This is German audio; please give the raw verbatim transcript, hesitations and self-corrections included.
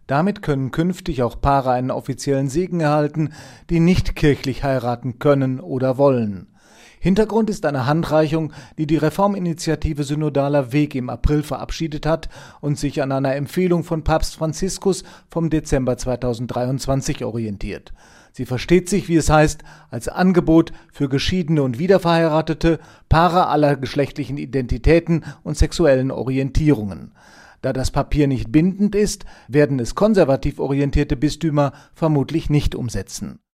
Damit können künftig auch Paare einen offiziellen Segen erhalten, die nicht kirchlich heiraten können oder wollen. Hintergrund ist eine Handreichung, die die Reforminitiative Synodaler Weg im April verabschiedet hat und sich an einer Empfehlung von Papst Franziskus vom Dezember zweitausenddreiundzwanzig orientiert. Sie versteht sich, wie es heißt, als Angebot für Geschiedene und Wiederverheiratete, Paare aller geschlechtlichen Identitäten und sexuellen Orientierungen. Da das Papier nicht bindend ist, werden es konservativ orientierte Bistümer vermutlich nicht umsetzen.